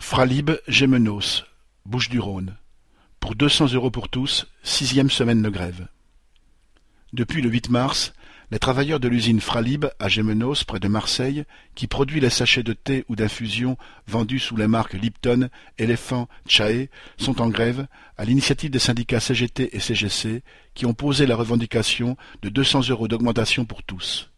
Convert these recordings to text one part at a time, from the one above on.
Fralib Gémenos, Bouches-du-Rhône. Pour 200 € pour tous, 6e semaine de grève. Depuis le 8 mars, les travailleurs de l'usine Fralib à Gémenos, près de Marseille, qui produit les sachets de thé ou d'infusion vendus sous les marques Lipton, Éléphant, Chaé, sont en grève à l'initiative des syndicats CGT et CGC qui ont posé la revendication de 200 € d'augmentation pour tous.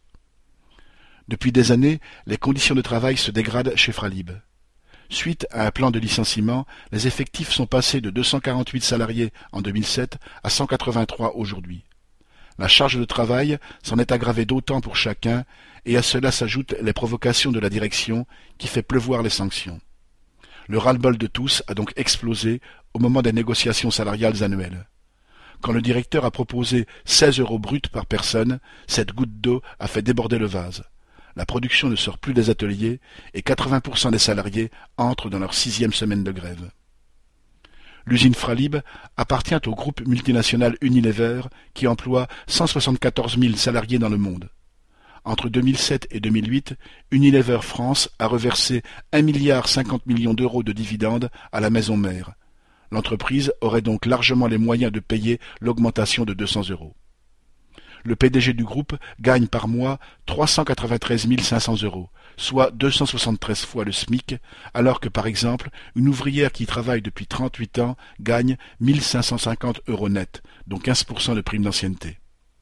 Depuis des années, les conditions de travail se dégradent chez Fralib. Suite à un plan de licenciement, les effectifs sont passés de 248 salariés en 2007 à 183 aujourd'hui. La charge de travail s'en est aggravée d'autant pour chacun, et à cela s'ajoutent les provocations de la direction qui fait pleuvoir les sanctions. Le ras-le-bol de tous a donc explosé au moment des négociations salariales annuelles. Quand le directeur a proposé 16 € bruts par personne, cette goutte d'eau a fait déborder le vase. La production ne sort plus des ateliers et 80% des salariés entrent dans leur 6e semaine de grève. L'usine Fralib appartient au groupe multinational Unilever qui emploie 174 000 salariés dans le monde. Entre 2007 et 2008, Unilever France a reversé 1,50 milliard d'euros de dividendes à la maison mère. L'entreprise aurait donc largement les moyens de payer l'augmentation de 200 €. Le PDG du groupe gagne par mois 393 500 €, soit 273 fois le SMIC, alors que par exemple, une ouvrière qui travaille depuis 38 ans gagne 1 550 € net, dont 15% de prime d'ancienneté.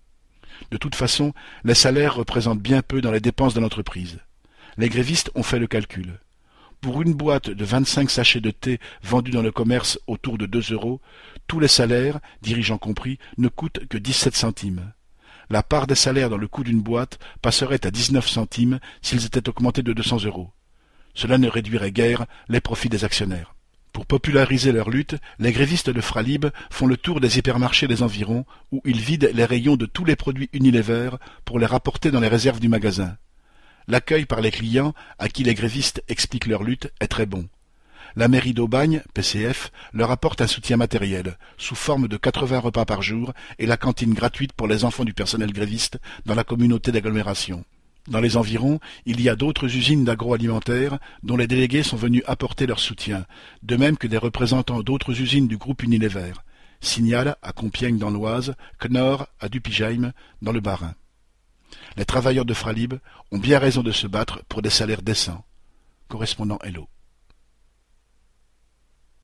De toute façon, les salaires représentent bien peu dans les dépenses de l'entreprise. Les grévistes ont fait le calcul. Pour une boîte de 25 sachets de thé vendus dans le commerce autour de 2 €, tous les salaires, dirigeants compris, ne coûtent que 17 centimes. La part des salaires dans le coût d'une boîte passerait à 19 centimes s'ils étaient augmentés de 200 €. Cela ne réduirait guère les profits des actionnaires. Pour populariser leur lutte, les grévistes de Fralib font le tour des hypermarchés des environs où ils vident les rayons de tous les produits Unilever pour les rapporter dans les réserves du magasin. L'accueil par les clients, à qui les grévistes expliquent leur lutte, est très bon. La mairie d'Aubagne, PCF, leur apporte un soutien matériel, sous forme de 80 repas par jour et la cantine gratuite pour les enfants du personnel gréviste dans la communauté d'agglomération. Dans les environs, il y a d'autres usines d'agroalimentaire dont les délégués sont venus apporter leur soutien, de même que des représentants d'autres usines du groupe Unilever. Signal à Compiègne dans l'Oise, Knorr à Dupijheim dans le Bas-Rhin. Les travailleurs de Fralib ont bien raison de se battre pour des salaires décents. Correspondant Hello.